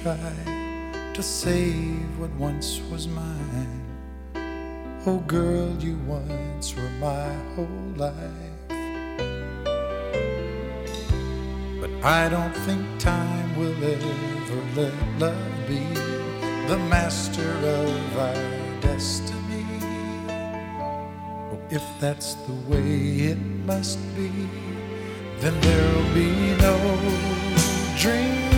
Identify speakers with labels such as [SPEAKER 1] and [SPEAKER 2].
[SPEAKER 1] try to save what once was mine. Oh girl, you once were my whole life. But I don't think time will ever let love be the master of our destiny. Oh, if that's the way it must be, then there'll be no dream